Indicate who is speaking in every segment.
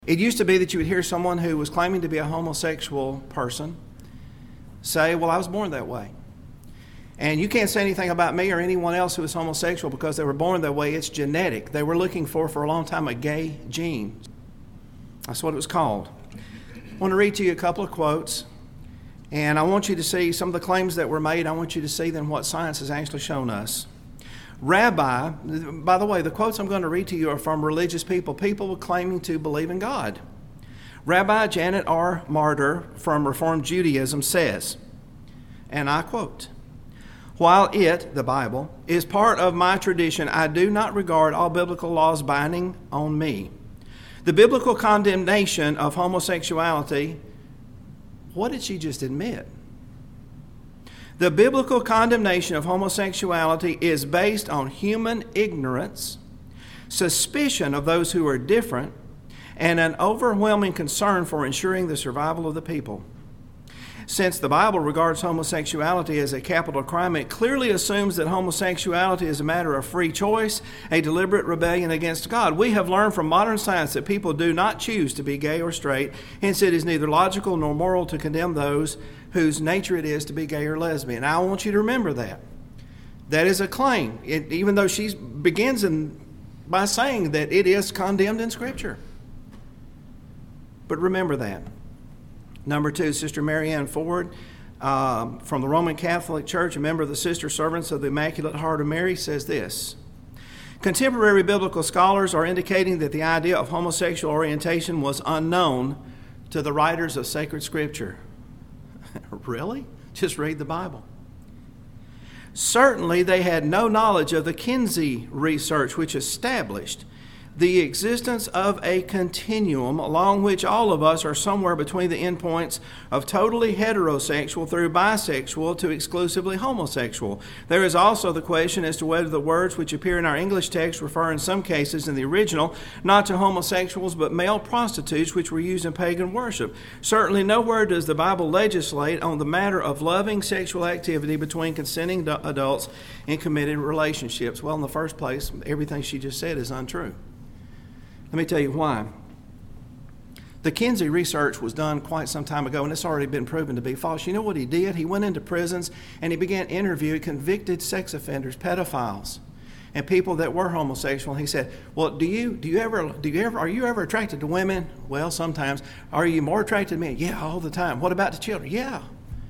Speaker 1: It used to be that you would hear someone who was claiming to be a homosexual person say, well, I was born that way. And you can't say anything about me or anyone else who is homosexual because they were born that way. It's genetic. They were looking for a long time, a gay gene. That's what it was called. I want to read to you a couple of quotes. And I want you to see some of the claims that were made. I want you to see then what science has actually shown us. Rabbi, by the way, the quotes I'm going to read to you are from religious people claiming to believe in God. Rabbi Janet R. Martyr from Reformed Judaism says, and I quote, "While it, the Bible, is part of my tradition, I do not regard all biblical laws binding on me. The biblical condemnation of homosexuality," what did she just admit? "The biblical condemnation of homosexuality is based on human ignorance, suspicion of those who are different, and an overwhelming concern for ensuring the survival of the people. Since the Bible regards homosexuality as a capital crime, it clearly assumes that homosexuality is a matter of free choice, a deliberate rebellion against God. We have learned from modern science that people do not choose to be gay or straight, hence it is neither logical nor moral to condemn those whose nature it is to be gay or lesbian." Now, I want you to remember that. That is a claim, even though she begins by saying that it is condemned in Scripture. But remember that. Number two, Sister Mary Ann Ford from the Roman Catholic Church, a member of the Sister Servants of the Immaculate Heart of Mary, says this: "Contemporary biblical scholars are indicating that the idea of homosexual orientation was unknown to the writers of sacred Scripture." Really? Just read the Bible. "Certainly they had no knowledge of the Kinsey research, which established the existence of a continuum along which all of us are somewhere between the endpoints of totally heterosexual through bisexual to exclusively homosexual. There is also the question as to whether the words which appear in our English text refer in some cases in the original not to homosexuals but male prostitutes which were used in pagan worship. Certainly nowhere does the Bible legislate on the matter of loving sexual activity between consenting adults in committed relationships." Well, in the first place, everything she just said is untrue. Let me tell you why. The Kinsey research was done quite some time ago, and it's already been proven to be false. You know what he did? He went into prisons and he began interviewing convicted sex offenders, pedophiles, and people that were homosexual. He said, "Well, are you ever attracted to women?" "Well, sometimes." "Are you more attracted to men?" "Yeah, all the time." "What about the children?" "Yeah."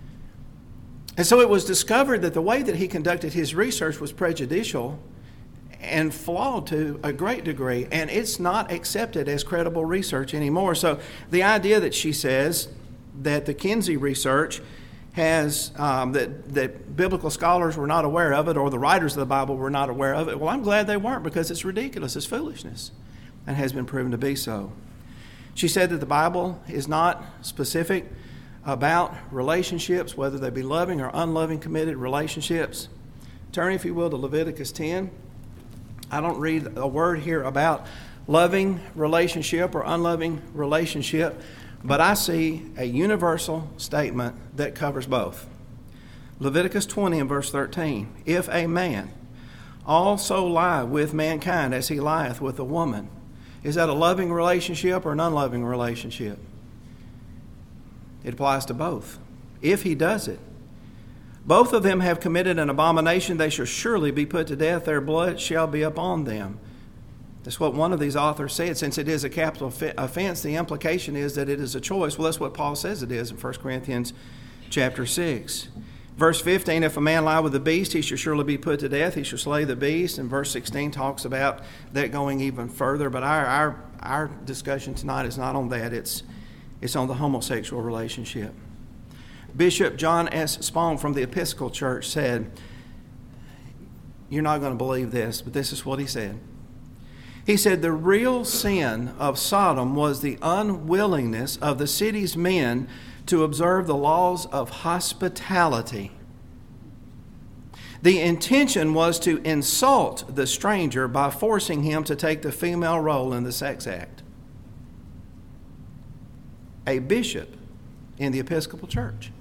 Speaker 1: And so it was discovered that the way that he conducted his research was prejudicial and flawed to a great degree, and it's not accepted as credible research anymore. So the idea that she says that the Kinsey research has, that biblical scholars were not aware of it, or the writers of the Bible were not aware of it, well, I'm glad they weren't, because it's ridiculous, it's foolishness, and has been proven to be so. She said that the Bible is not specific about relationships, whether they be loving or unloving committed relationships. Turn, if you will, to Leviticus 10. I don't read a word here about loving relationship or unloving relationship, but I see a universal statement that covers both. Leviticus 20 and verse 13. "If a man also lie with mankind as he lieth with a woman," is that a loving relationship or an unloving relationship? It applies to both. If he does it, "Both of them have committed an abomination, they shall surely be put to death, their blood shall be upon them." That's what one of these authors said. Since it is a capital offense, the implication is that it is a choice. Well, that's what Paul says it is in 1 Corinthians chapter 6. Verse 15, "If a man lie with a beast, he shall surely be put to death, he shall slay the beast." And verse 16 talks about that going even further. But our discussion tonight is not on that. It's on the homosexual relationship. Bishop John S. Spong from the Episcopal Church said, you're not going to believe this, but this is what he said. He said, "The real sin of Sodom was the unwillingness of the city's men to observe the laws of hospitality. The intention was to insult the stranger by forcing him to take the female role in the sex act." A bishop in the Episcopal Church.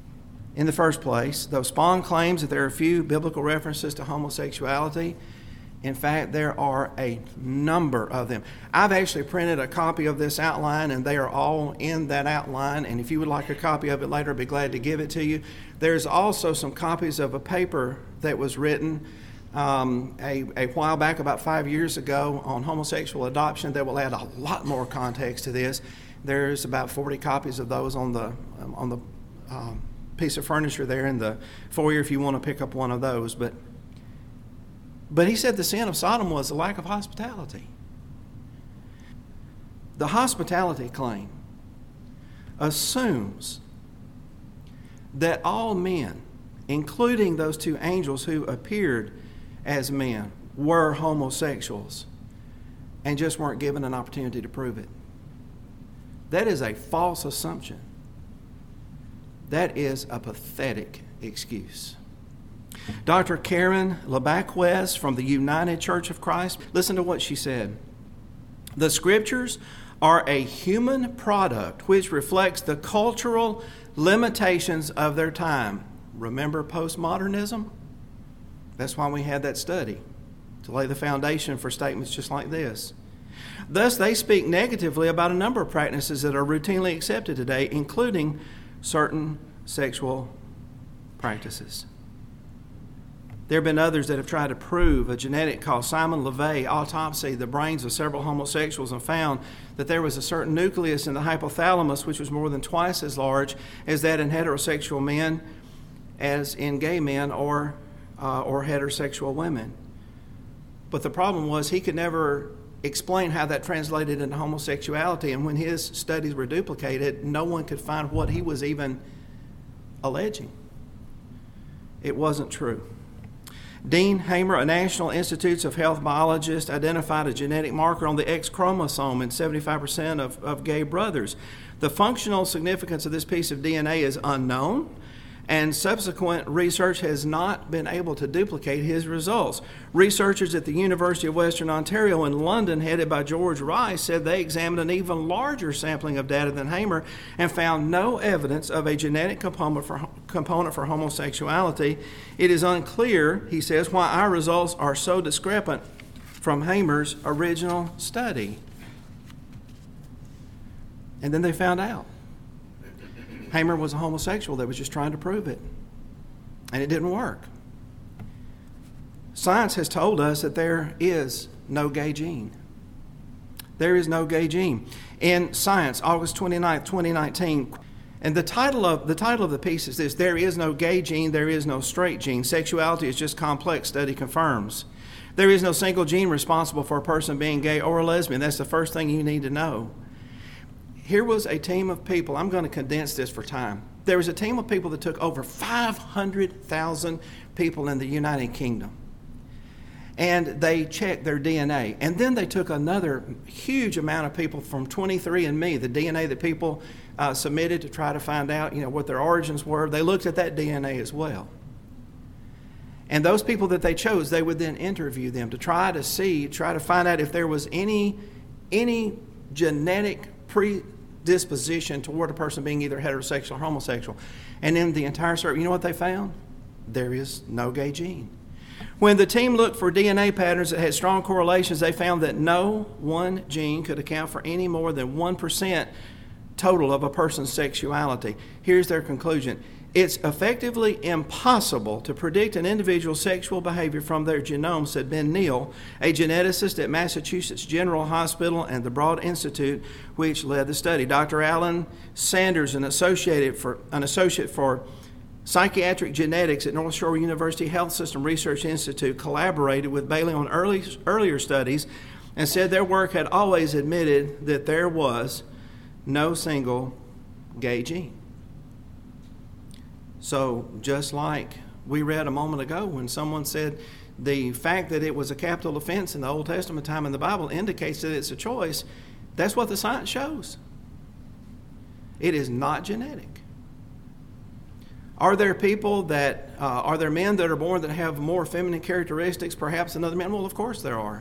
Speaker 1: In the first place, though Spong claims that there are few biblical references to homosexuality, In fact, there are a number of them. I've actually printed a copy of this outline, and they are all in that outline. And if you would like a copy of it later, I'd be glad to give it to you. There's also some copies of a paper that was written a while back, about 5 years ago, on homosexual adoption that will add a lot more context to this. There's about 40 copies of those on the piece of furniture there in the foyer if you want to pick up one of those. But he said the sin of Sodom was the lack of hospitality. The hospitality claim assumes that all men, including those two angels who appeared as men, were homosexuals and just weren't given an opportunity to prove it. That is a false assumption. That is a pathetic excuse. Dr. Karen LeBacquez from the United Church of Christ, listen to what she said. The Scriptures are a human product which reflects the cultural limitations of their time. Remember postmodernism? That's why we had that study, to lay the foundation for statements just like this. Thus, they speak negatively about a number of practices that are routinely accepted today, including certain sexual practices. There have been others that have tried to prove a genetic called Simon LeVay autopsied the brains of several homosexuals and found that there was a certain nucleus in the hypothalamus which was more than twice as large as that in heterosexual men as in gay men or heterosexual women. But the problem was he could never explain how that translated into homosexuality, and when his studies were duplicated, no one could find what he was even alleging. It wasn't true. Dean Hamer, a National Institutes of Health biologist, identified a genetic marker on the X chromosome in 75% of gay brothers. The functional significance of this piece of DNA is unknown, and subsequent research has not been able to duplicate his results. Researchers at the University of Western Ontario in London, headed by George Rice, said they examined an even larger sampling of data than Hamer and found no evidence of a genetic component for homosexuality. It is unclear, he says, why our results are so discrepant from Hamer's original study. And then they found out. Hamer was a homosexual that was just trying to prove it. And it didn't work. Science has told us that there is no gay gene. There is no gay gene. In Science, August 29th, 2019, and the title of the piece is this: There is no gay gene, there is no straight gene. Sexuality is just complex, study confirms. There is no single gene responsible for a person being gay or a lesbian. That's the first thing you need to know. Here was a team of people. I'm going to condense this for time. There was a team of people that took over 500,000 people in the United Kingdom. And they checked their DNA. And then they took another huge amount of people from 23andMe, the DNA that people submitted to try to find out, what their origins were. They looked at that DNA as well. And those people that they chose, they would then interview them to try to find out if there was any genetic predisposition toward a person being either heterosexual or homosexual. And in the entire survey, you know what they found? There is no gay gene. When the team looked for DNA patterns that had strong correlations, they found that no one gene could account for any more than 1% total of a person's sexuality. Here's their conclusion. It's effectively impossible to predict an individual's sexual behavior from their genome, said Ben Neal, a geneticist at Massachusetts General Hospital and the Broad Institute, which led the study. Dr. Alan Sanders, an associate for psychiatric genetics at North Shore University Health System Research Institute, collaborated with Bailey on earlier studies and said their work had always admitted that there was no single gay gene. So just like we read a moment ago when someone said the fact that it was a capital offense in the Old Testament time in the Bible indicates that it's a choice, that's what the science shows. It is not genetic. Are there men that are born that have more feminine characteristics perhaps than other men? Well, of course there are.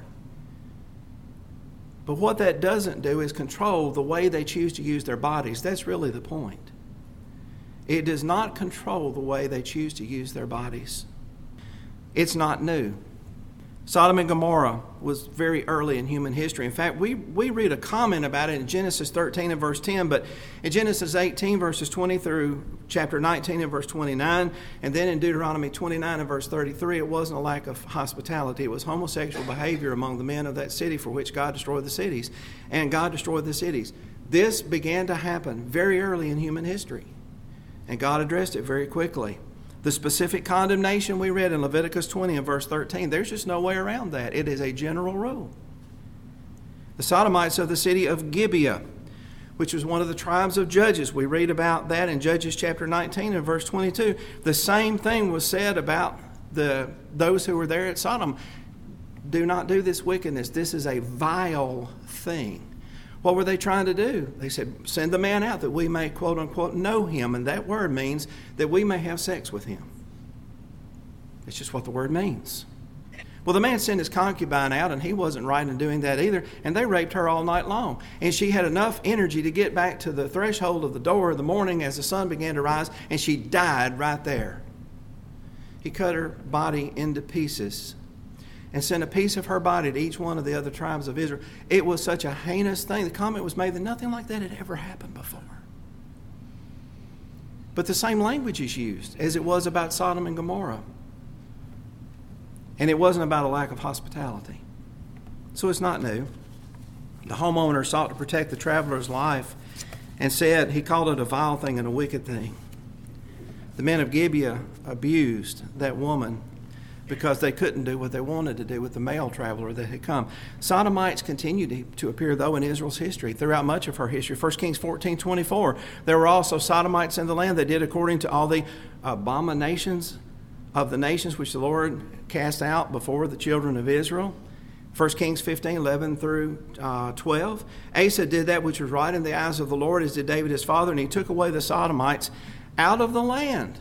Speaker 1: But what that doesn't do is control the way they choose to use their bodies. That's really the point. It does not control the way they choose to use their bodies. It's not new. Sodom and Gomorrah was very early in human history. In fact, we read a comment about it in Genesis 13 and verse 10, but in Genesis 18 verses 20 through chapter 19 and verse 29, and then in Deuteronomy 29 and verse 33, it wasn't a lack of hospitality. It was homosexual behavior among the men of that city for which God destroyed the cities. And God destroyed the cities. This began to happen very early in human history, and God addressed it very quickly. The specific condemnation we read in Leviticus 20 and verse 13, there's just no way around that. It is a general rule. The Sodomites of the city of Gibeah, which was one of the tribes of Judges. We read about that in Judges chapter 19 and verse 22. The same thing was said about those who were there at Sodom. Do not do this wickedness. This is a vile thing. What were they trying to do? They said, send the man out that we may, quote unquote, know him. And that word means that we may have sex with him. It's just what the word means. Well, the man sent his concubine out, and he wasn't right in doing that either. And they raped her all night long. And she had enough energy to get back to the threshold of the door in the morning as the sun began to rise, and she died right there. He cut her body into pieces and sent a piece of her body to each one of the other tribes of Israel. It was such a heinous thing. The comment was made that nothing like that had ever happened before. But the same language is used as it was about Sodom and Gomorrah. And it wasn't about a lack of hospitality. So it's not new. The homeowner sought to protect the traveler's life and said he called it a vile thing and a wicked thing. The men of Gibeah abused that woman because they couldn't do what they wanted to do with the male traveler that had come. Sodomites continued to appear, though, in Israel's history, throughout much of her history. 1 Kings 14:24, there were also Sodomites in the land that did according to all the abominations of the nations which the Lord cast out before the children of Israel. 1 Kings 15:11 through 12. Asa did that which was right in the eyes of the Lord, as did David his father, and he took away the Sodomites out of the land.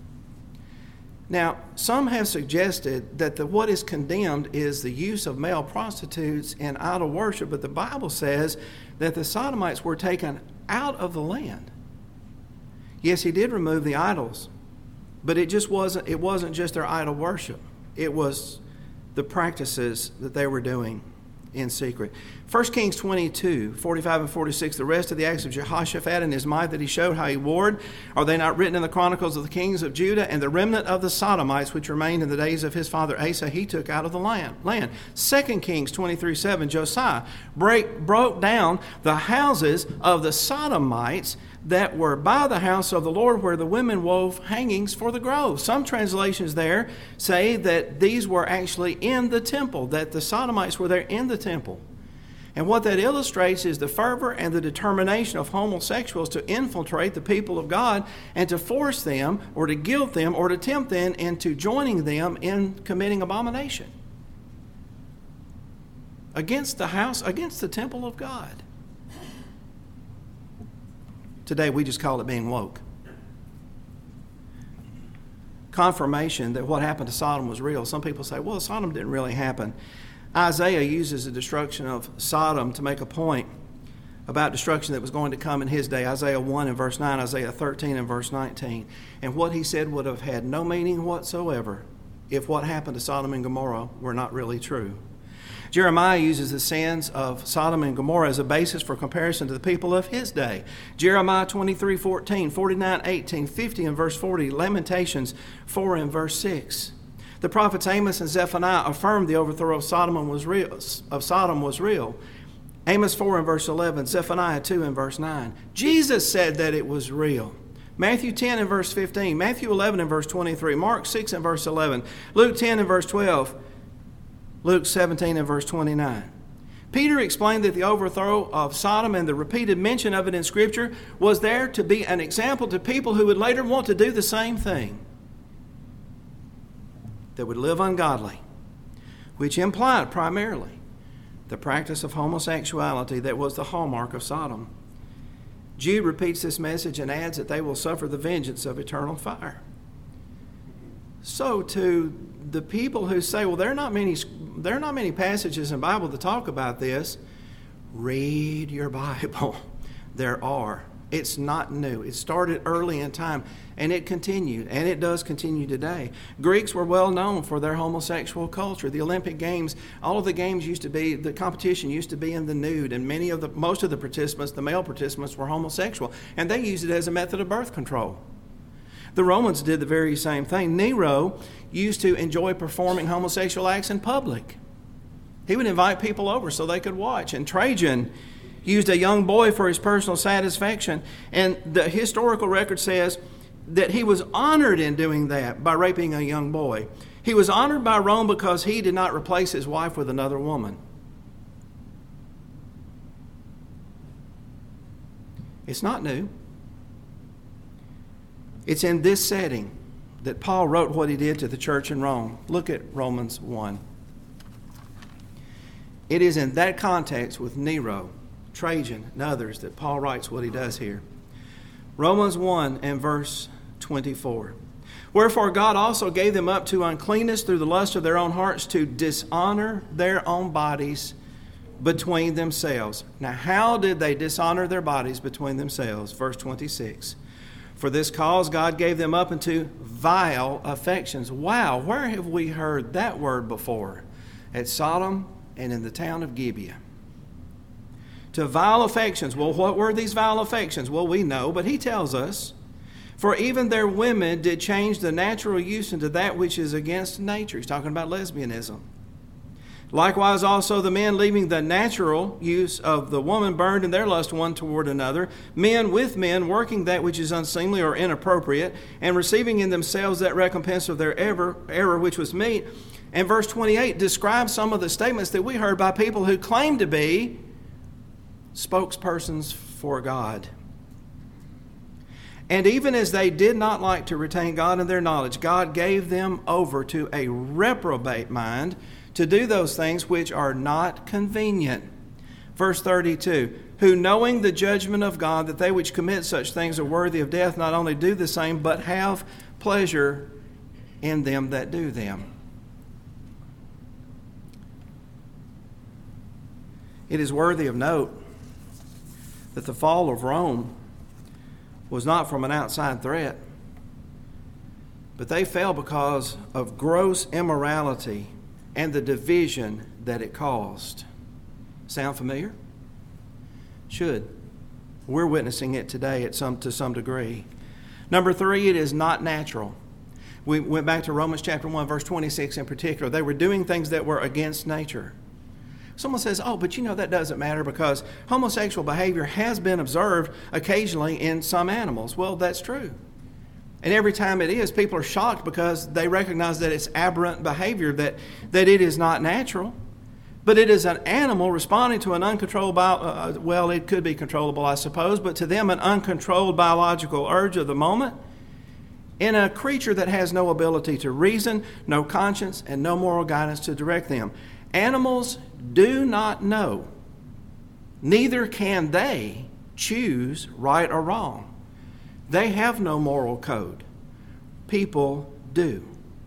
Speaker 1: Now, some have suggested that what is condemned is the use of male prostitutes in idol worship, but the Bible says that the Sodomites were taken out of the land. Yes, he did remove the idols, but it wasn't just their idol worship. It was the practices that they were doing in secret. 1 Kings 22:45 and 46, the rest of the acts of Jehoshaphat and his might that he showed how he warred, are they not written in the chronicles of the kings of Judah? And the remnant of the Sodomites which remained in the days of his father Asa, he took out of the land. 2 Kings 23:7, Josiah broke down the houses of the Sodomites that were by the house of the Lord, where the women wove hangings for the grove. Some translations there say that these were actually in the temple, that the Sodomites were there in the temple. And what that illustrates is the fervor and the determination of homosexuals to infiltrate the people of God and to force them or to guilt them or to tempt them into joining them in committing abomination against the temple of God. Today we just call it being woke. Confirmation that what happened to Sodom was real. Some people say, well, Sodom didn't really happen. Isaiah uses the destruction of Sodom to make a point about destruction that was going to come in his day. Isaiah 1 and verse 9, Isaiah 13 and verse 19. And what he said would have had no meaning whatsoever if what happened to Sodom and Gomorrah were not really true. Jeremiah uses the sins of Sodom and Gomorrah as a basis for comparison to the people of his day. Jeremiah 23:14, 49:18, 50 and verse 40, Lamentations 4 and verse 6. The prophets Amos and Zephaniah affirmed the overthrow of Sodom was real. Amos 4 and verse 11, Zephaniah 2 and verse 9. Jesus said that it was real. Matthew 10 and verse 15, Matthew 11 and verse 23, Mark 6 and verse 11, Luke 10 and verse 12, Luke 17 and verse 29. Peter explained that the overthrow of Sodom and the repeated mention of it in Scripture was there to be an example to people who would later want to do the same thing, that would live ungodly, which implied primarily the practice of homosexuality that was the hallmark of Sodom. Jude repeats this message and adds that they will suffer the vengeance of eternal fire. So to the people who say, well, there are not many passages in the Bible that talk about this, read your Bible. There are It's not new. It started early in time, and it continued, and it does continue today. Greeks were well known for their homosexual culture. The Olympic Games, all of the games used to be, the competition used to be in the nude, and most of the participants, the male participants, were homosexual, and they used it as a method of birth control. The Romans did the very same thing. Nero used to enjoy performing homosexual acts in public. He would invite people over so they could watch. And Trajan used a young boy for his personal satisfaction. And the historical record says that he was honored in doing that by raping a young boy. He was honored by Rome because he did not replace his wife with another woman. It's not new. It's in this setting that Paul wrote what he did to the church in Rome. Look at Romans 1. It is in that context with Nero, Trajan, and others that Paul writes what he does here. Romans 1 and verse 24. Wherefore God also gave them up to uncleanness through the lust of their own hearts to dishonor their own bodies between themselves. Now, how did they dishonor their bodies between themselves? Verse 26. For this cause God gave them up into vile affections. Wow, where have we heard that word before? At Sodom and in the town of Gibeah. To vile affections. Well, what were these vile affections? Well, we know, but he tells us. For even their women did change the natural use into that which is against nature. He's talking about lesbianism. Likewise also the men, leaving the natural use of the woman, burned in their lust one toward another, men with men, working that which is unseemly or inappropriate, and receiving in themselves that recompense of their error which was meet. And verse 28 describes some of the statements that we heard by people who claim to be spokespersons for God. And even as they did not like to retain God in their knowledge, God gave them over to a reprobate mind, to do those things which are not convenient. Verse 32, who knowing the judgment of God, that they which commit such things are worthy of death, not only do the same, but have pleasure in them that do them. It is worthy of note that the fall of Rome was not from an outside threat, but they fell because of gross immorality and the division that it caused. Sound familiar? Should. We're witnessing it today to some degree. Number 3, it is not natural. We went back to Romans chapter 1, verse 26 in particular. They were doing things that were against nature. Someone says, oh, but that doesn't matter because homosexual behavior has been observed occasionally in some animals. Well, that's true. And every time it is, people are shocked because they recognize that it's aberrant behavior, that it is not natural. But it is an animal responding to an uncontrolled, it could be controllable, I suppose, but to them an uncontrolled biological urge of the moment in a creature that has no ability to reason, no conscience, and no moral guidance to direct them. Animals do not know, neither can they choose right or wrong. They have no moral code. People do.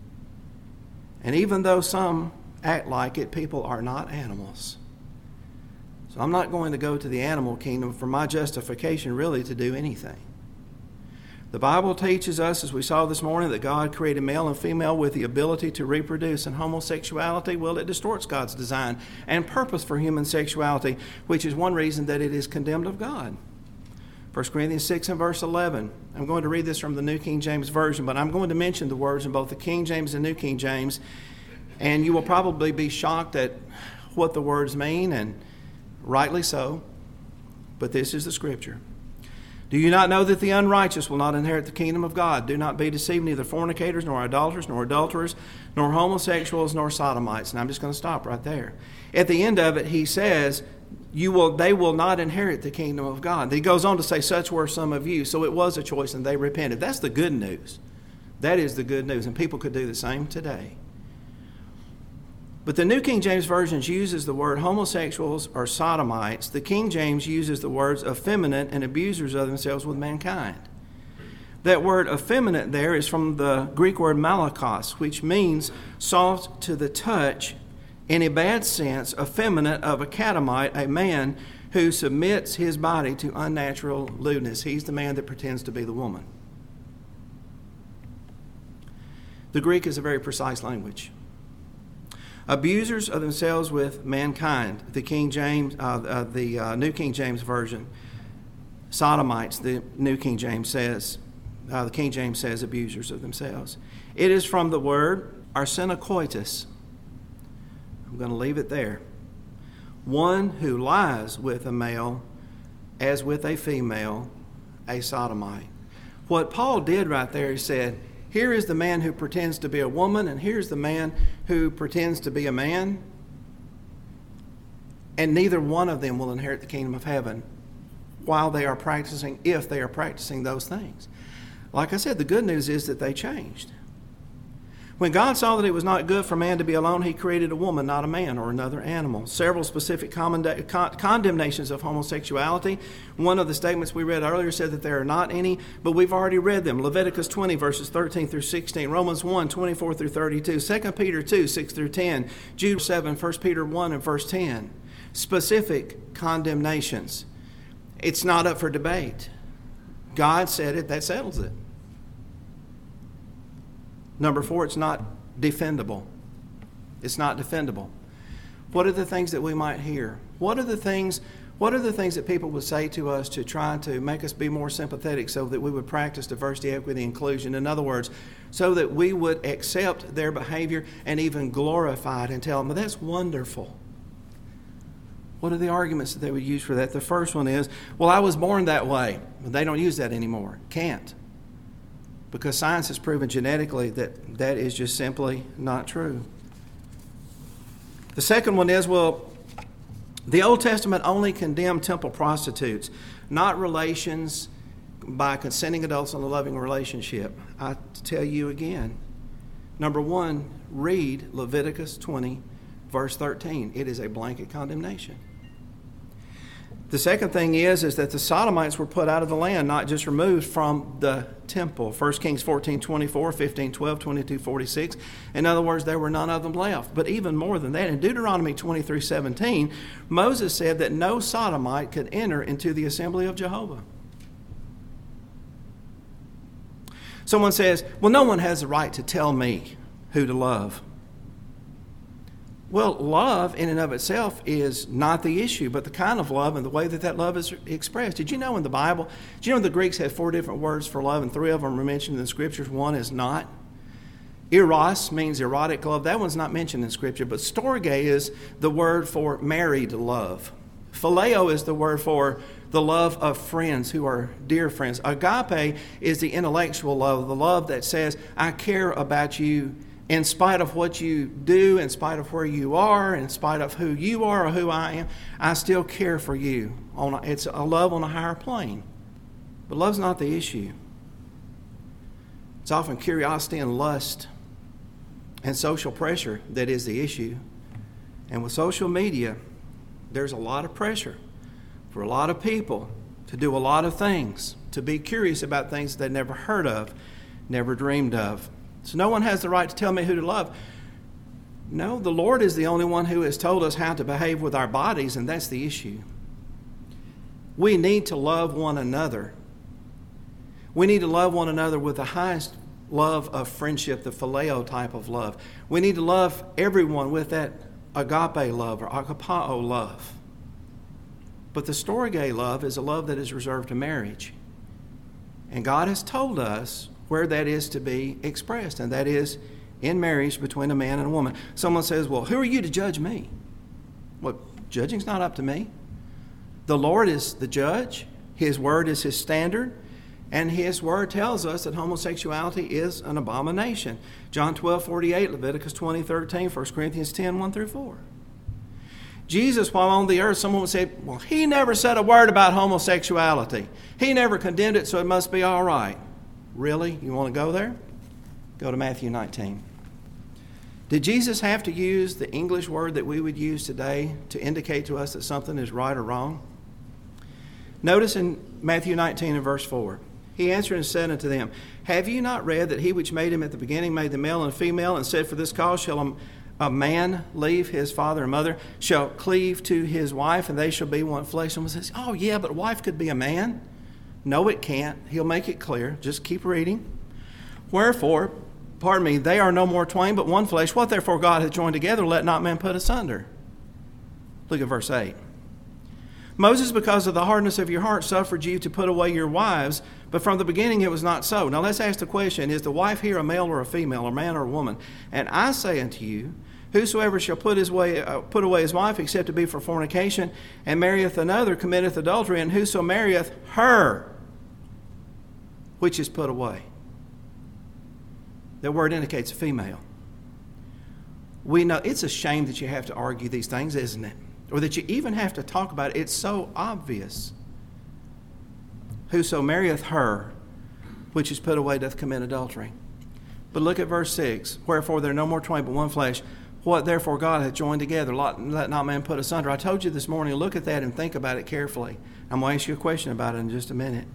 Speaker 1: And even though some act like it, people are not animals. So I'm not going to go to the animal kingdom for my justification really to do anything. The Bible teaches us, as we saw this morning, that God created male and female with the ability to reproduce. And homosexuality, well, it distorts God's design and purpose for human sexuality, which is one reason that it is condemned of God. 1 Corinthians 6 and verse 11. I'm going to read this from the New King James Version, but I'm going to mention the words in both the King James and New King James, and you will probably be shocked at what the words mean, and rightly so, but this is the Scripture. Do you not know that the unrighteous will not inherit the kingdom of God? Do not be deceived, neither fornicators, nor idolaters, nor adulterers, nor homosexuals, nor sodomites. And I'm just going to stop right there. At the end of it, he says, they will not inherit the kingdom of God. He goes on to say, such were some of you. So it was a choice and they repented. That's the good news. That is the good news. And people could do the same today. But the New King James Version uses the word homosexuals or sodomites. The King James uses the words effeminate and abusers of themselves with mankind. That word effeminate there is from the Greek word malakos, which means soft to the touch, in a bad sense, effeminate of a catamite, a man who submits his body to unnatural lewdness. He's the man that pretends to be the woman. The Greek is a very precise language. Abusers of themselves with mankind. The King James, New King James Version. Sodomites, the New King James says. The King James says abusers of themselves. It is from the word arsenokoitos. I'm going to leave it there. One who lies with a male as with a female, a sodomite. What Paul did right there, he said, here is the man who pretends to be a woman, and here's the man who pretends to be a man, and neither one of them will inherit the kingdom of heaven while they are practicing, if they are practicing those things. Like I said, the good news is that they changed. When God saw that it was not good for man to be alone, he created a woman, not a man or another animal. Several specific condemnations of homosexuality. One of the statements we read earlier said that there are not any, but we've already read them. Leviticus 20, verses 13 through 16. Romans 1, 24 through 32. 2 Peter 2, 6 through 10. Jude 7, 1 Peter 1 and verse 10. Specific condemnations. It's not up for debate. God said it, that settles it. Number 4, it's not defendable. It's not defendable. What are the things that we might hear? What are the things that people would say to us to try to make us be more sympathetic so that we would practice diversity, equity, inclusion? In other words, so that we would accept their behavior and even glorify it and tell them, well, that's wonderful. What are the arguments that they would use for that? The first one is, well, I was born that way. They don't use that anymore. Can't. Because science has proven genetically that that is just simply not true. The second one is, well, the Old Testament only condemned temple prostitutes, not relations by consenting adults in a loving relationship. I tell you again, number 1, read Leviticus 20, verse 13. It is a blanket condemnation. The second thing is that the Sodomites were put out of the land, not just removed from the temple. 1 Kings 14, 24, 15, 12, 22, 46. In other words, there were none of them left. But even more than that, in Deuteronomy 23, 17, Moses said that no Sodomite could enter into the assembly of Jehovah. Someone says, well, no one has the right to tell me who to love. Well, love in and of itself is not the issue, but the kind of love and the way that that love is expressed. Did you know in the Bible, did you know the Greeks have 4 different words for love, and 3 of them are mentioned in the Scriptures? 1 is not. Eros means erotic love. That one's not mentioned in Scripture, but storge is the word for married love. Phileo is the word for the love of friends who are dear friends. Agape is the intellectual love, the love that says, I care about you in spite of what you do, in spite of where you are, in spite of who you are or who I am, I still care for you. It's a love on a higher plane. But love's not the issue. It's often curiosity and lust and social pressure that is the issue. And with social media, there's a lot of pressure for a lot of people to do a lot of things, to be curious about things they've never heard of, never dreamed of. So no one has the right to tell me who to love. No, the Lord is the only one who has told us how to behave with our bodies, and that's the issue. We need to love one another. We need to love one another with the highest love of friendship, the phileo type of love. We need to love everyone with that agape love or agapao love. But the storge love is a love that is reserved to marriage. And God has told us where that is to be expressed, and that is in marriage between a man and a woman. Someone says, well, who are you to judge me? Well, judging's not up to me. The Lord is the judge. His word is His standard, and His word tells us that homosexuality is an abomination. John 12:48, Leviticus 20:13, 1 Corinthians 10, 1 through 4. Jesus, while on the earth, someone would say, well, He never said a word about homosexuality. He never condemned it, so it must be all right. Really? You want to go there? Go to Matthew 19. Did Jesus have to use the English word that we would use today to indicate to us that something is right or wrong? Notice in Matthew 19 and verse 4, He answered and said unto them, have you not read that He which made him at the beginning made the male and female, and said, for this cause shall a man leave his father and mother, shall cleave to his wife, and they shall be one flesh. Someone says, oh yeah, but a wife could be a man. No, it can't. He'll make it clear. Just keep reading. Wherefore, they are no more twain, but one flesh. What therefore God hath joined together, let not man put asunder. Look at verse 8. Moses, because of the hardness of your heart, suffered you to put away your wives, but from the beginning it was not so. Now let's ask the question, is the wife here a male or a female, a man or a woman? And I say unto you, whosoever shall put away his wife, except to be for fornication, and marrieth another, committeth adultery, and whoso marrieth her, which is put away. That word indicates a female. We know it's a shame that you have to argue these things, isn't it? Or that you even have to talk about it. It's so obvious. Whoso marrieth her, which is put away, doth commit adultery. But look at verse 6. Wherefore there are no more twain, but one flesh. What therefore God hath joined together, let not man put asunder. I told you this morning, look at that and think about it carefully. I'm going to ask you a question about it in just a minute.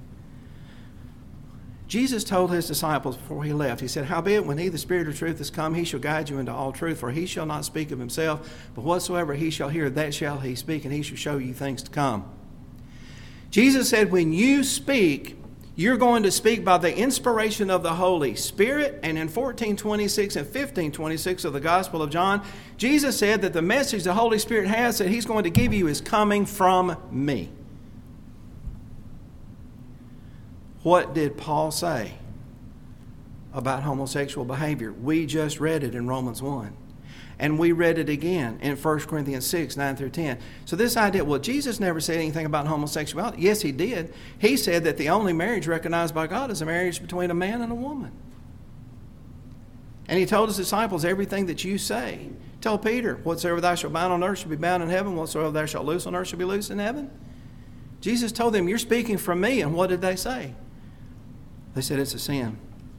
Speaker 1: Jesus told his disciples before he left, he said, howbeit when he, the Spirit of truth, is come, he shall guide you into all truth, for he shall not speak of himself, but whatsoever he shall hear, that shall he speak, and he shall show you things to come. Jesus said, when you speak, you're going to speak by the inspiration of the Holy Spirit. And in 14:26 and 15:26 of the Gospel of John, Jesus said that the message the Holy Spirit has that he's going to give you is coming from me. What did Paul say about homosexual behavior? We just read it in Romans 1. And we read it again in 1 Corinthians 6, 9 through 10. So this idea, well, Jesus never said anything about homosexuality. Yes, he did. He said that the only marriage recognized by God is a marriage between a man and a woman. And he told his disciples, everything that you say. Tell Peter, whatsoever thou shalt bind on earth shall be bound in heaven, whatsoever thou shalt loose on earth shall be loosed in heaven. Jesus told them, you're speaking from me. And what did they say? They said it's a sin.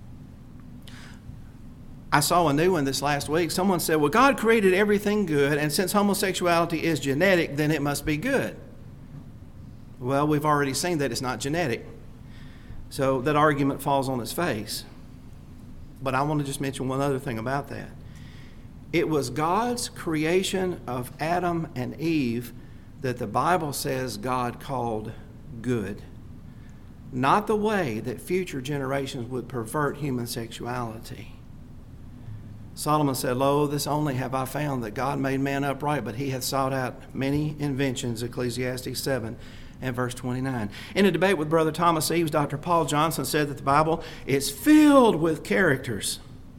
Speaker 1: I saw a new one this last week. Someone said, well, God created everything good, and since homosexuality is genetic, then it must be good. Well, we've already seen that it's not genetic. So that argument falls on its face. But I want to just mention one other thing about that. It was God's creation of Adam and Eve that the Bible says God called good. Not the way that future generations would pervert human sexuality. Solomon said, lo, this only have I found, that God made man upright, but he hath sought out many inventions, Ecclesiastes 7 and verse 29. In a debate with Brother Thomas Eves, Dr. Paul Johnson said that the Bible is filled with characters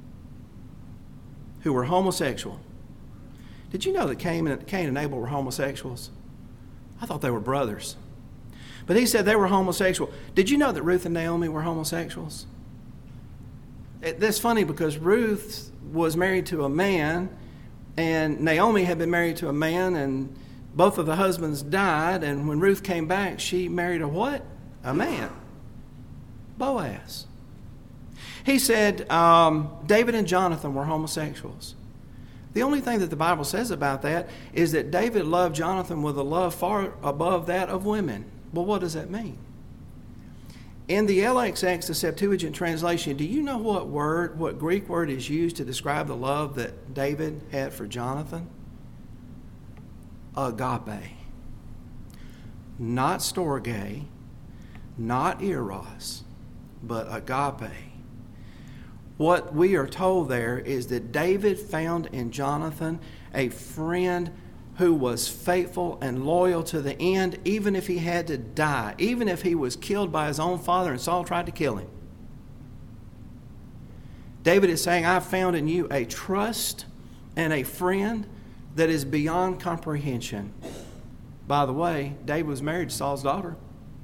Speaker 1: who were homosexual. Did you know that Cain and Abel were homosexuals? I thought they were brothers. But he said they were homosexual. Did you know that Ruth and Naomi were homosexuals? That's funny because Ruth was married to a man and Naomi had been married to a man, and both of the husbands died, and when Ruth came back, she married a what? A man. Boaz. He said David and Jonathan were homosexuals. The only thing that the Bible says about that is that David loved Jonathan with a love far above that of women. Well, what does that mean? In the LXX, the Septuagint translation, do you know what Greek word is used to describe the love that David had for Jonathan? Agape. Not storge, not eros, but agape. What we are told there is that David found in Jonathan a friend who was faithful and loyal to the end, even if he had to die, even if he was killed by his own father and Saul tried to kill him. David is saying, I've found in you a trust and a friend that is beyond comprehension. By the way, David was married to Saul's daughter.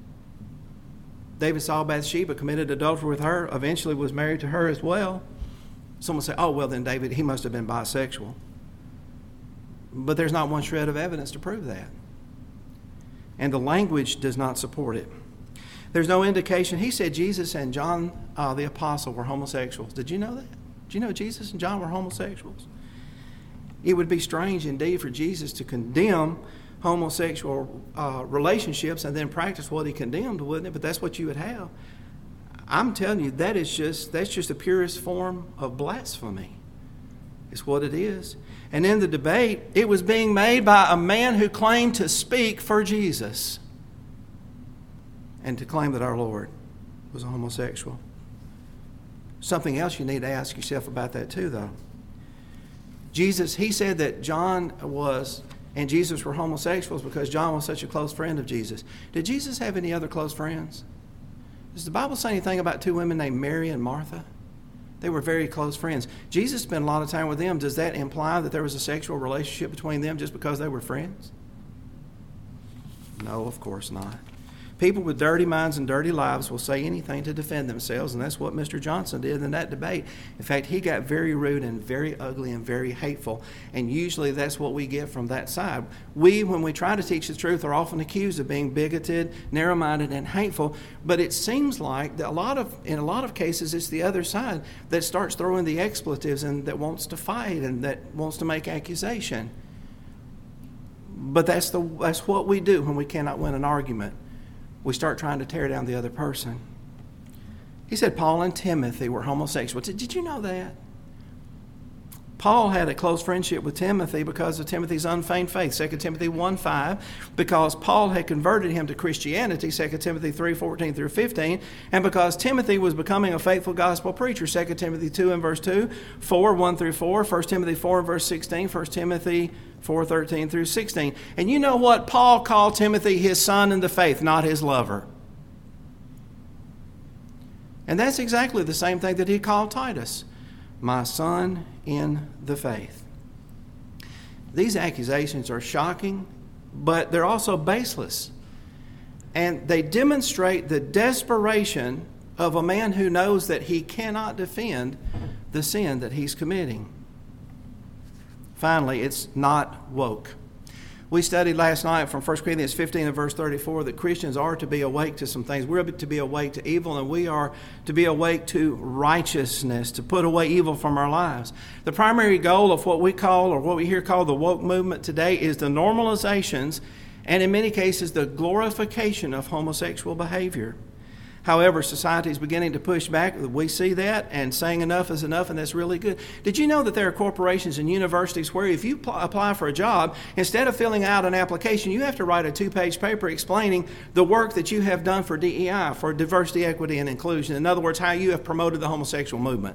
Speaker 1: David saw Bathsheba, committed adultery with her, eventually was married to her as well. Someone say, oh, well, then David, he must have been bisexual. But there's not one shred of evidence to prove that. And the language does not support it. There's no indication. He said Jesus and John the Apostle were homosexuals. Did you know that? Did you know Jesus and John were homosexuals? It would be strange indeed for Jesus to condemn homosexual relationships and then practice what he condemned, wouldn't it? But that's what you would have. I'm telling you, that's just the purest form of blasphemy. It's what it is. And in the debate, it was being made by a man who claimed to speak for Jesus and to claim that our Lord was a homosexual. Something else you need to ask yourself about that too, though. Jesus, he said that John and Jesus were homosexuals because John was such a close friend of Jesus. Did Jesus have any other close friends? Does the Bible say anything about two women named Mary and Martha? They were very close friends. Jesus spent a lot of time with them. Does that imply that there was a sexual relationship between them just because they were friends? No, of course not. People with dirty minds and dirty lives will say anything to defend themselves, and that's what Mr. Johnson did in that debate. In fact, he got very rude and very ugly and very hateful, and usually that's what we get from that side. We, when we try to teach the truth, are often accused of being bigoted, narrow-minded, and hateful, but it seems like that in a lot of cases it's the other side that starts throwing the expletives and that wants to fight and that wants to make accusation. But that's what we do when we cannot win an argument. We start trying to tear down the other person. He said Paul and Timothy were homosexual. Did you know that? Paul had a close friendship with Timothy because of Timothy's unfeigned faith, 2 Timothy 1:5, because Paul had converted him to Christianity, 2 Timothy 3:14 through 15, and because Timothy was becoming a faithful gospel preacher, 2 Timothy 2 and verse 2, 4:1 through 4, 1 Timothy 4 and verse 16, 1 Timothy 4:13 through 16. And you know what? Paul called Timothy his son in the faith, not his lover. And that's exactly the same thing that he called Titus, my son in the faith. These accusations are shocking, but they're also baseless. And they demonstrate the desperation of a man who knows that he cannot defend the sin that he's committing. Finally, it's not woke. We studied last night from 1 Corinthians 15 and verse 34 that Christians are to be awake to some things. We're to be awake to evil, and we are to be awake to righteousness, to put away evil from our lives. The primary goal of what we call, or what we hear called the woke movement today, is the normalizations and in many cases the glorification of homosexual behavior. However, society is beginning to push back. We see that, and saying enough is enough, and that's really good. Did you know that there are corporations and universities where if you apply for a job, instead of filling out an application, you have to write a 2-page paper explaining the work that you have done for DEI, for diversity, equity, and inclusion. In other words, how you have promoted the homosexual movement.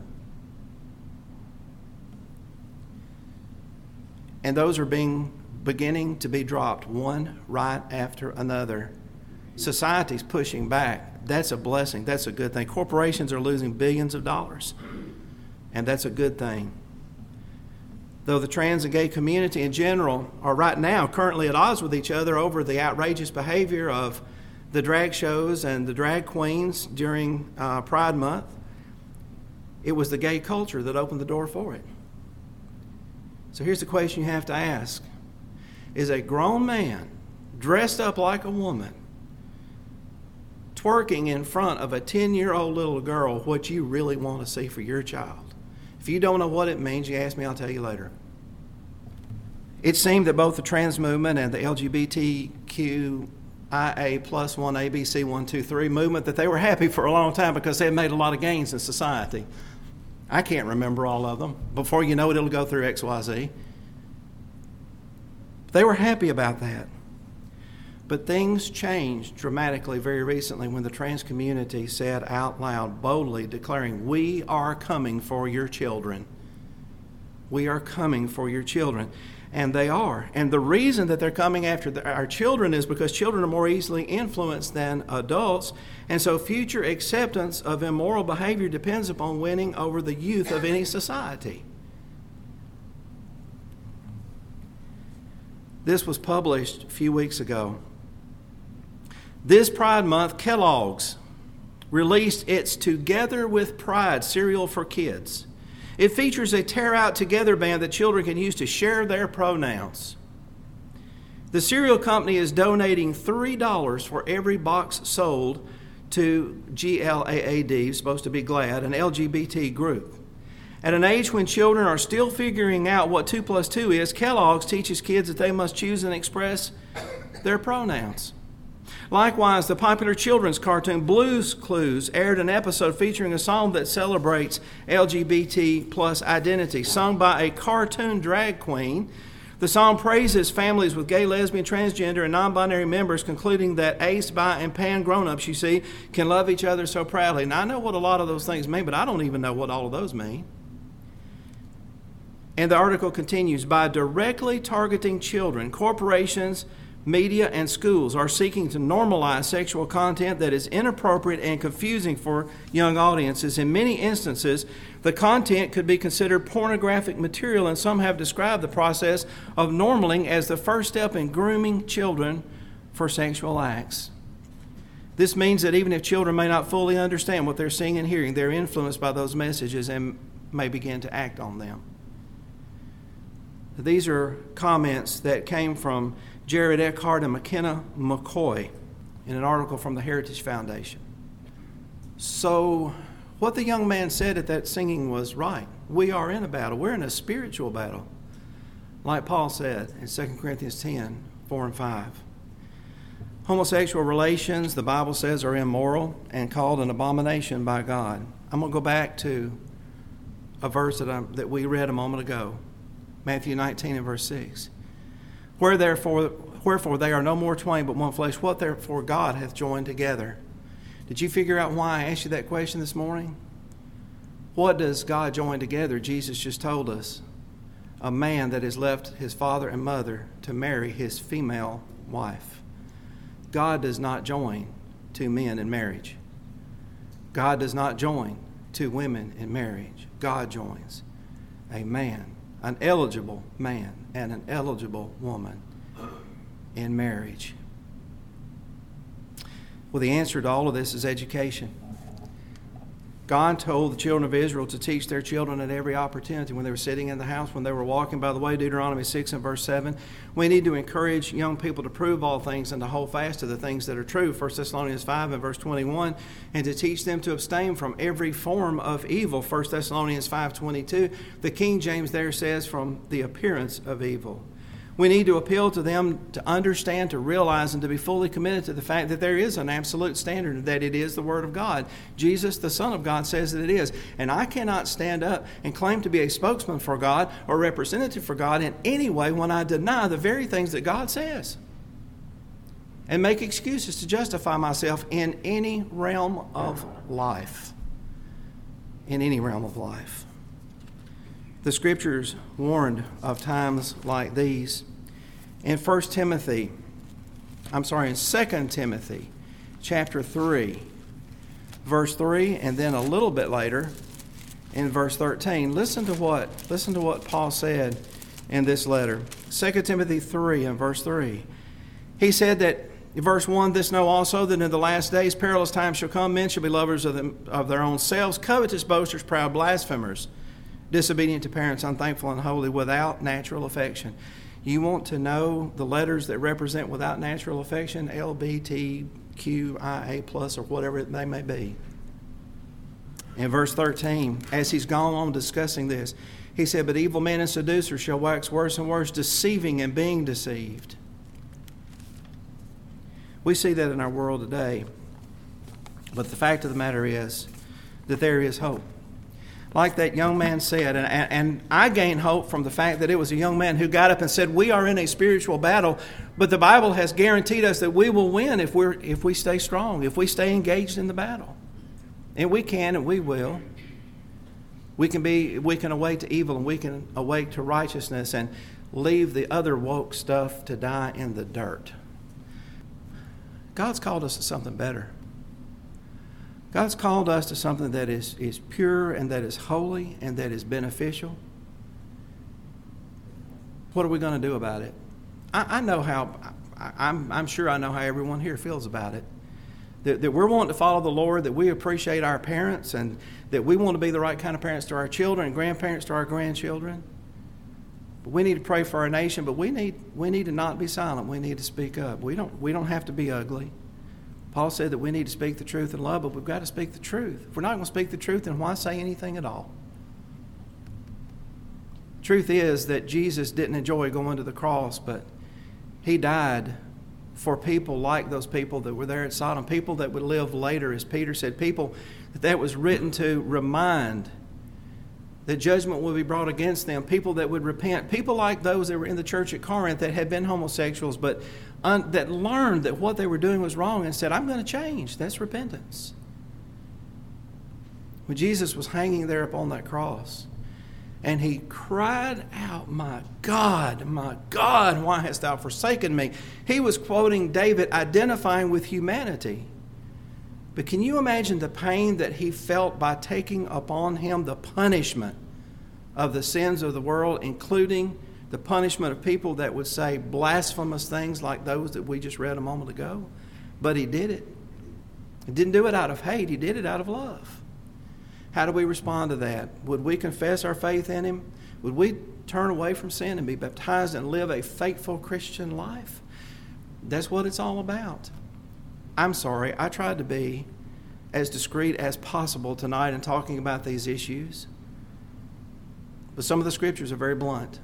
Speaker 1: And those are beginning to be dropped, one right after another. Society's pushing back. That's a blessing. That's a good thing. Corporations are losing billions of dollars, and that's a good thing. Though the trans and gay community in general are right now currently at odds with each other over the outrageous behavior of the drag shows and the drag queens during Pride Month, it was the gay culture that opened the door for it. So here's the question you have to ask. Is a grown man dressed up like a woman twerking in front of a 10-year-old little girl what you really want to see for your child? If you don't know what it means, you ask me, I'll tell you later. It seemed that both the trans movement and the LGBTQIA plus 1 ABC 1, 2, 3 movement, that they were happy for a long time because they had made a lot of gains in society. I can't remember all of them. Before you know it, it'll go through XYZ. They were happy about that. But things changed dramatically very recently when the trans community said out loud, boldly declaring, "We are coming for your children. We are coming for your children." And they are. And the reason that they're coming after our children is because children are more easily influenced than adults. And so future acceptance of immoral behavior depends upon winning over the youth of any society. This was published a few weeks ago. This Pride Month, Kellogg's released its Together with Pride cereal for kids. It features a Tear Out Together band that children can use to share their pronouns. The cereal company is donating $3 for every box sold to GLAAD, supposed to be GLAAD, an LGBT group. At an age when children are still figuring out what 2 plus 2 is, Kellogg's teaches kids that they must choose and express their pronouns. Likewise, the popular children's cartoon Blue's Clues aired an episode featuring a song that celebrates LGBT plus identity, sung by a cartoon drag queen. The song praises families with gay, lesbian, transgender, and non-binary members, concluding that ace, bi, and pan grown-ups, you see, can love each other so proudly. Now, I know what a lot of those things mean, but I don't even know what all of those mean. And the article continues, by directly targeting children, corporations, media, and schools are seeking to normalize sexual content that is inappropriate and confusing for young audiences. In many instances, the content could be considered pornographic material, and some have described the process of normaling as the first step in grooming children for sexual acts. This means that even if children may not fully understand what they're seeing and hearing, they're influenced by those messages and may begin to act on them. These are comments that came from Jared Eckhart and McKenna McCoy in an article from the Heritage Foundation. So what the young man said at that singing was right. We are in a battle. We're in a spiritual battle. Like Paul said in 2 Corinthians 10, 4 and 5. Homosexual relations, the Bible says, are immoral and called an abomination by God. I'm going to go back to a verse that we read a moment ago. Matthew 19 and verse 6. Wherefore they are no more twain but one flesh. What therefore God hath joined together. Did you figure out why I asked you that question this morning? What does God join together? Jesus just told us. A man that has left his father and mother to marry his female wife. God does not join two men in marriage. God does not join two women in marriage. God joins a man, an eligible man and an eligible woman in marriage. Well, the answer to all of this is education. God told the children of Israel to teach their children at every opportunity when they were sitting in the house, when they were walking. By the way, Deuteronomy 6 and verse 7, we need to encourage young people to prove all things and to hold fast to the things that are true. 1 Thessalonians 5 and verse 21, and to teach them to abstain from every form of evil. 1 Thessalonians 5:22, the King James there says from the appearance of evil. We need to appeal to them to understand, to realize, and to be fully committed to the fact that there is an absolute standard and that it is the Word of God. Jesus, the Son of God, says that it is. And I cannot stand up and claim to be a spokesman for God or representative for God in any way when I deny the very things that God says and make excuses to justify myself in any realm of life. In any realm of life. The Scriptures warned of times like these. In 2 Timothy chapter 3, verse 3, and then a little bit later in verse 13. Listen to what Paul said in this letter. 2 Timothy 3 and verse 3. He said that, verse 1, this know also that in the last days perilous times shall come. Men shall be lovers of their own selves, covetous, boasters, proud, blasphemers, disobedient to parents, unthankful, unholy, without natural affection. You want to know the letters that represent without natural affection? LBTQIA plus or whatever they may be. In verse 13, as he's gone on discussing this, he said, but evil men and seducers shall wax worse and worse, deceiving and being deceived. We see that in our world today. But the fact of the matter is that there is hope. Like that young man said, and I gain hope from the fact that it was a young man who got up and said, we are in a spiritual battle, but the Bible has guaranteed us that we will win if we stay strong, if we stay engaged in the battle. And we can and we will. We can awake to evil and we can awake to righteousness and leave the other woke stuff to die in the dirt. God's called us to something better. God's called us to something that is pure and that is holy and that is beneficial. What are we going to do about it? I'm sure I know how everyone here feels about it. That we're wanting to follow the Lord, that we appreciate our parents, and that we want to be the right kind of parents to our children and grandparents to our grandchildren. But we need to pray for our nation, but we need to not be silent. We need to speak up. We don't have to be ugly. Paul said that we need to speak the truth in love, but we've got to speak the truth. If we're not going to speak the truth, then why say anything at all? Truth is that Jesus didn't enjoy going to the cross, but he died for people like those people that were there at Sodom, people that would live later, as Peter said, people that was written to remind that judgment will be brought against them, people that would repent, people like those that were in the church at Corinth that had been homosexuals, but that learned that what they were doing was wrong and said, I'm going to change. That's repentance. When Jesus was hanging there upon that cross, and he cried out, my God, why hast thou forsaken me? He was quoting David, identifying with humanity. But can you imagine the pain that he felt by taking upon him the punishment of the sins of the world, including the punishment of people that would say blasphemous things like those that we just read a moment ago? But he did it. He didn't do it out of hate. He did it out of love. How do we respond to that? Would we confess our faith in him? Would we turn away from sin and be baptized and live a faithful Christian life? That's what it's all about. I'm sorry, I tried to be as discreet as possible tonight in talking about these issues. But some of the scriptures are very blunt.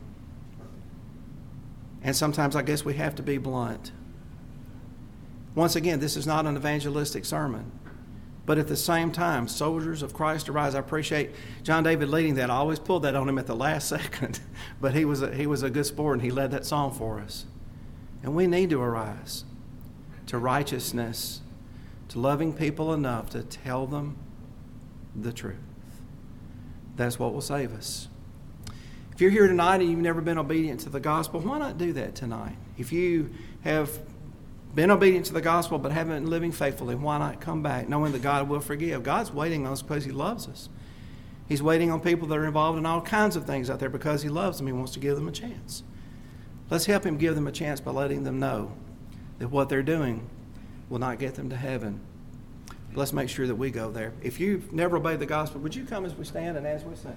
Speaker 1: And sometimes I guess we have to be blunt. Once again, this is not an evangelistic sermon. But at the same time, soldiers of Christ arise. I appreciate John David leading that. I always pulled that on him at the last second. But he was a good sport, and he led that song for us. And we need to arise to righteousness, to loving people enough to tell them the truth. That's what will save us. If you're here tonight and you've never been obedient to the gospel, why not do that tonight? If you have been obedient to the gospel but haven't been living faithfully, why not come back knowing that God will forgive? God's waiting on us because he loves us. He's waiting on people that are involved in all kinds of things out there because he loves them. He wants to give them a chance. Let's help him give them a chance by letting them know that what they're doing will not get them to heaven. Let's make sure that we go there. If you've never obeyed the gospel, would you come as we stand and as we sing?